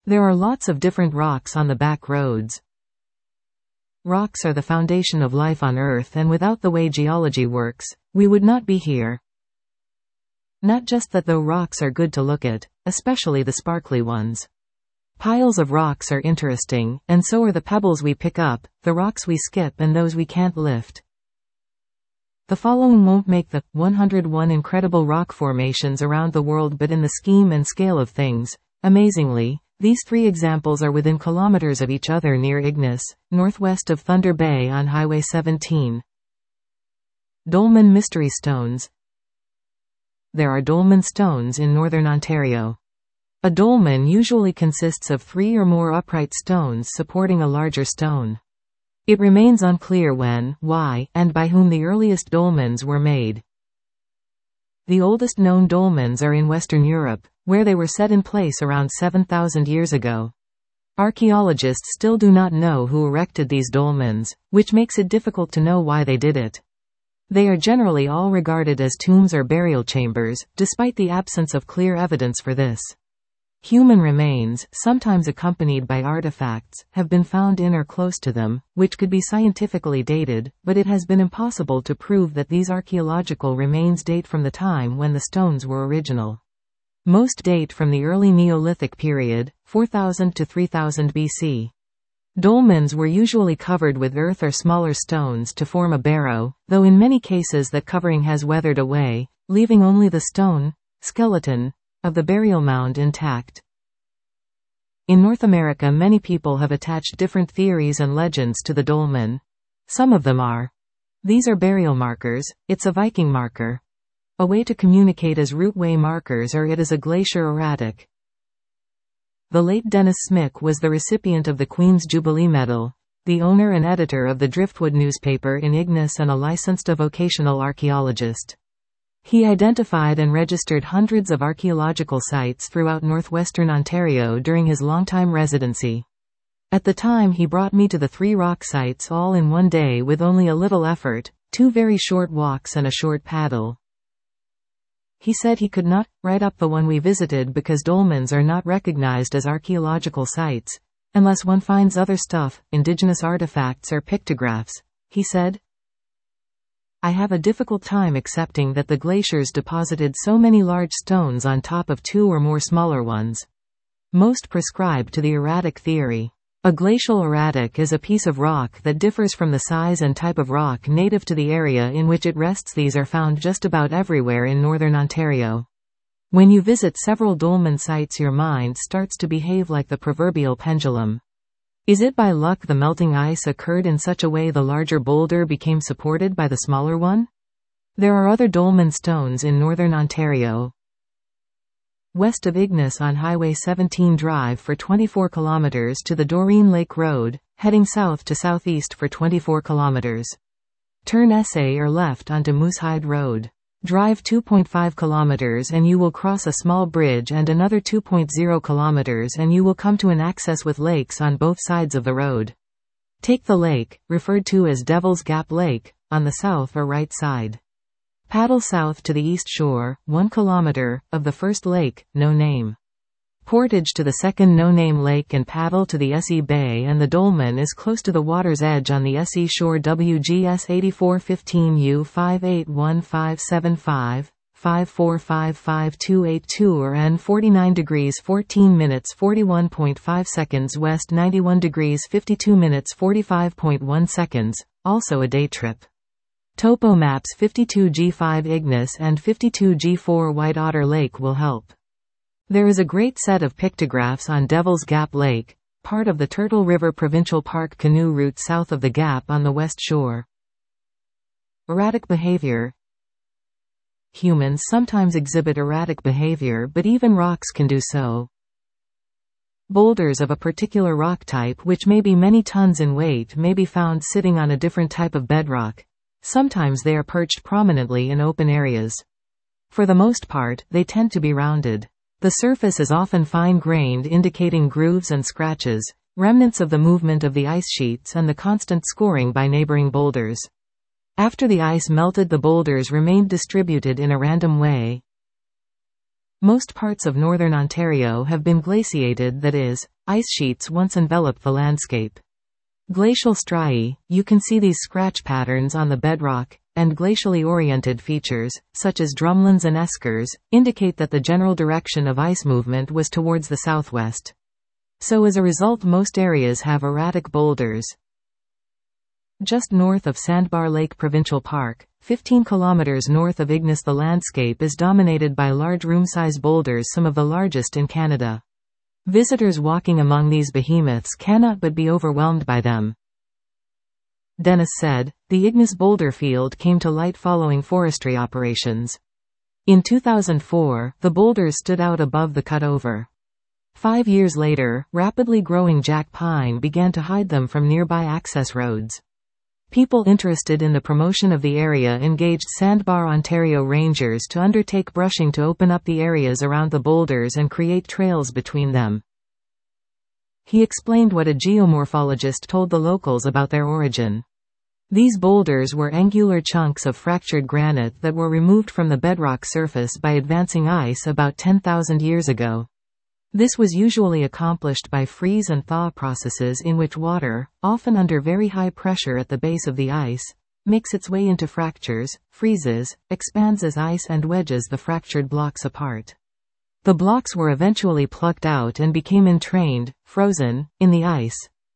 There are lots of different rocks on the back roads. Rocks are the foundation of life on Earth, and without the way geology works, we would not be here. Not just that, though rocks are good to look at, especially the sparkly ones. Piles of rocks are interesting, and so are the pebbles we pick up, the rocks we skip, and those we can't lift. The following won't make the 101 incredible rock formations around the world, but in the scheme and scale of things, amazingly, these 3 examples are within kilometers of each other near Ignis, northwest of Thunder Bay on Highway 17. Dolmen Mystery Stones. There are dolmen stones in northern Ontario. A dolmen usually consists of 3 or more upright stones supporting a larger stone. It remains unclear when, why, and by whom the earliest dolmens were made. The oldest known dolmens are in Western Europe, where they were set in place around 7,000 years ago. Archaeologists still do not know who erected these dolmens, which makes it difficult to know why they did it. They are generally all regarded as tombs or burial chambers, despite the absence of clear evidence for this. Human remains, sometimes accompanied by artifacts, have been found in or close to them, which could be scientifically dated, but it has been impossible to prove that these archaeological remains date from the time when the stones were original. Most date from the early Neolithic period, 4000 to 3000 BC. Dolmens were usually covered with earth or smaller stones to form a barrow, though in many cases that covering has weathered away, leaving only the stone, skeleton, of the burial mound intact. In North America, many people have attached different theories and legends to the dolmen. Some of them are: these are burial markers, it's a Viking marker, a way to communicate as routeway markers, or it is a glacier erratic. The late Dennis Smick was the recipient of the Queen's Jubilee Medal, the owner and editor of the Driftwood newspaper in Ignis, and a licensed vocational archaeologist. He identified and registered hundreds of archaeological sites throughout northwestern Ontario during his longtime residency. At the time, he brought me to the 3 rock sites all in one day with only a little effort, 2 very short walks and a short paddle. He said he could not write up the one we visited because dolmens are not recognized as archaeological sites, unless one finds other stuff, indigenous artifacts or pictographs. He said, "I have a difficult time accepting that the glaciers deposited so many large stones on top of 2 or more smaller ones. Most prescribe to the erratic theory. A glacial erratic is a piece of rock that differs from the size and type of rock native to the area in which it rests. These are found just about everywhere in northern Ontario. When you visit several dolmen sites, your mind starts to behave like the proverbial pendulum. Is it by luck the melting ice occurred in such a way the larger boulder became supported by the smaller one? There are other dolmen stones in northern Ontario. West of Ignis on Highway 17, drive for 24 kilometers to the Doreen Lake Road, heading south to southeast for 24 kilometers. Turn SA or left onto Moosehide Road. Drive 2.5 kilometers and you will cross a small bridge, and another 2.0 kilometers and you will come to an access with lakes on both sides of the road. Take the lake, referred to as Devil's Gap Lake, on the south or right side. Paddle south to the east shore, 1 kilometer, of the first lake, no name. Portage to the second no-name lake and paddle to the SE Bay, and the dolmen is close to the water's edge on the SE shore. WGS 8415 U581575, 5455282 or N 49 degrees 14 minutes 41.5 seconds west, 91 degrees 52 minutes 45.1 seconds, also a day trip. Topo maps 52G5 Ignis and 52G4 White Otter Lake will help. There is a great set of pictographs on Devil's Gap Lake, part of the Turtle River Provincial Park canoe route south of the gap on the west shore. Erratic behavior. Humans sometimes exhibit erratic behavior, but even rocks can do so. Boulders of a particular rock type, which may be many tons in weight, may be found sitting on a different type of bedrock. Sometimes they are perched prominently in open areas. For the most part, they tend to be rounded. The surface is often fine-grained, indicating grooves and scratches, remnants of the movement of the ice sheets and the constant scoring by neighboring boulders. After the ice melted, the boulders remained distributed in a random way. Most parts of northern Ontario have been glaciated, that is, ice sheets once enveloped the landscape. Glacial striae, you can see these scratch patterns on the bedrock, and glacially oriented features, such as drumlins and eskers, indicate that the general direction of ice movement was towards the southwest. So as a result, most areas have erratic boulders. Just north of Sandbar Lake Provincial Park, 15 kilometers north of Ignis, the landscape is dominated by large room-size boulders, some of the largest in Canada. Visitors walking among these behemoths cannot but be overwhelmed by them. Dennis said, the Ignis boulder field came to light following forestry operations. In 2004, the boulders stood out above the cutover. 5 years later, rapidly growing jack pine began to hide them from nearby access roads. People interested in the promotion of the area engaged Sandbar Ontario Rangers to undertake brushing to open up the areas around the boulders and create trails between them. He explained what a geomorphologist told the locals about their origin. These boulders were angular chunks of fractured granite that were removed from the bedrock surface by advancing ice about 10,000 years ago. This was usually accomplished by freeze and thaw processes in which water, often under very high pressure at the base of the ice, makes its way into fractures, freezes, expands as ice and wedges the fractured blocks apart. The blocks were eventually plucked out and became entrained, frozen, in the ice.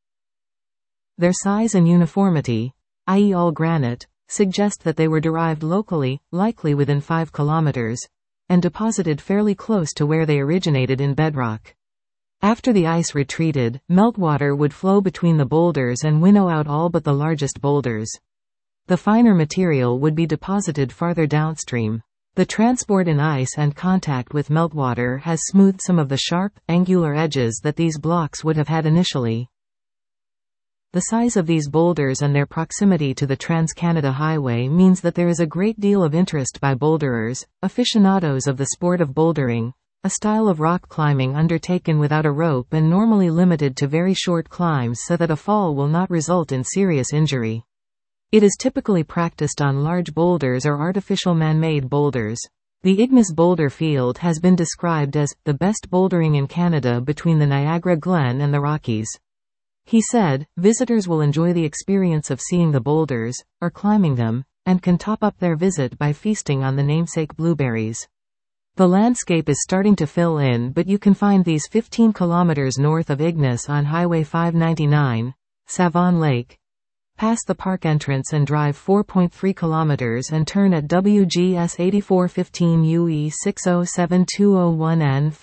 Their size and uniformity, i.e. all granite, suggest that they were derived locally, likely within 5 kilometers, and deposited fairly close to where they originated in bedrock. After the ice retreated, meltwater would flow between the boulders and winnow out all but the largest boulders. The finer material would be deposited farther downstream. The transport in ice and contact with meltwater has smoothed some of the sharp, angular edges that these blocks would have had initially. The size of these boulders and their proximity to the Trans-Canada Highway means that there is a great deal of interest by boulderers, aficionados of the sport of bouldering, a style of rock climbing undertaken without a rope and normally limited to very short climbs so that a fall will not result in serious injury. It is typically practiced on large boulders or artificial man-made boulders. The Ignis boulder field has been described as the best bouldering in Canada between the Niagara Glen and the Rockies. He said, visitors will enjoy the experience of seeing the boulders, or climbing them, and can top up their visit by feasting on the namesake blueberries. The landscape is starting to fill in, but you can find these 15 kilometers north of Ignis on Highway 599, Savon Lake. Pass the park entrance and drive 4.3 kilometers and turn at WGS 8415 UE 607201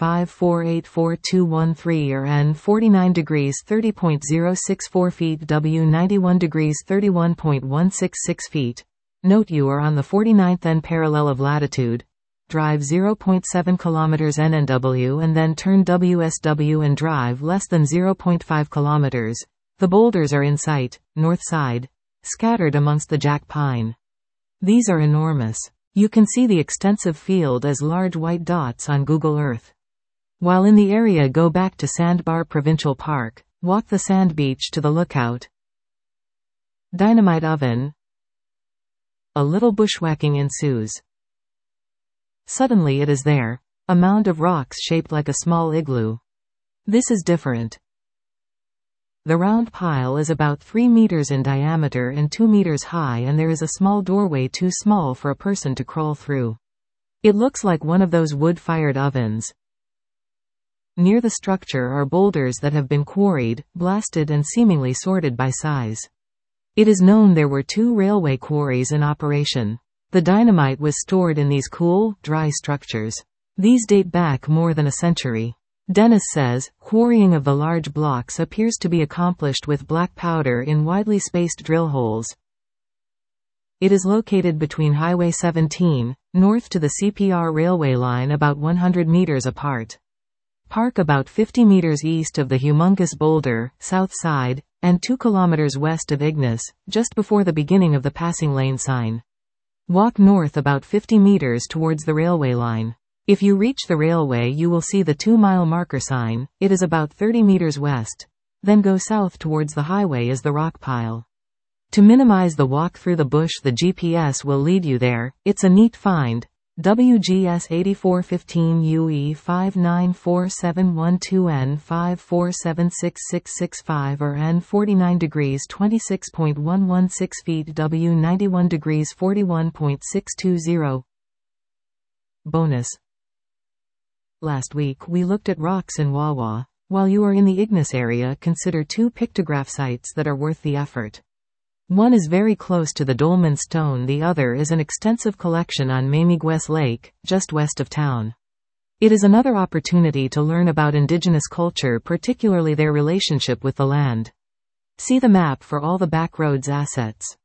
N5484213 or N 49 degrees 30.064 feet W 91 degrees 31.166 feet. Note you are on the 49th N parallel of latitude. Drive 0.7 kilometers NNW and then turn WSW and drive less than 0.5 kilometers. The boulders are in sight, north side, scattered amongst the jack pine. These are enormous. You can see the extensive field as large white dots on Google Earth. While in the area, go back to Sandbar Provincial Park, walk the sand beach to the lookout. Dynamite oven. A little bushwhacking ensues. Suddenly it is there. A mound of rocks shaped like a small igloo. This is different. The round pile is about 3 meters in diameter and 2 meters high, and there is a small doorway too small for a person to crawl through. It looks like one of those wood-fired ovens. Near the structure are boulders that have been quarried, blasted and seemingly sorted by size. It is known there were 2 railway quarries in operation. The dynamite was stored in these cool, dry structures. These date back more than a century. Dennis says, quarrying of the large blocks appears to be accomplished with black powder in widely spaced drill holes. It is located between Highway 17, north to the CPR railway line about 100 meters apart. Park about 50 meters east of the humongous boulder, south side, and 2 kilometers west of Ignis, just before the beginning of the passing lane sign. Walk north about 50 meters towards the railway line. If you reach the railway, you will see the 2-mile marker sign. It is about 30 meters west. Then go south towards the highway is the rock pile. To minimize the walk through the bush, the GPS will lead you there. It's a neat find. WGS 8415 UE 594712 N5476665 or N 49 degrees 26.116 feet W 91 degrees 41.620. Bonus. Last week we looked at rocks in Wawa. While you are in the Ignis area, consider two pictograph sites that are worth the effort. One is very close to the Dolmen Stone, the other is an extensive collection on Mamigues Lake, just west of town. It is another opportunity to learn about indigenous culture, particularly their relationship with the land. See the map for all the backroads assets.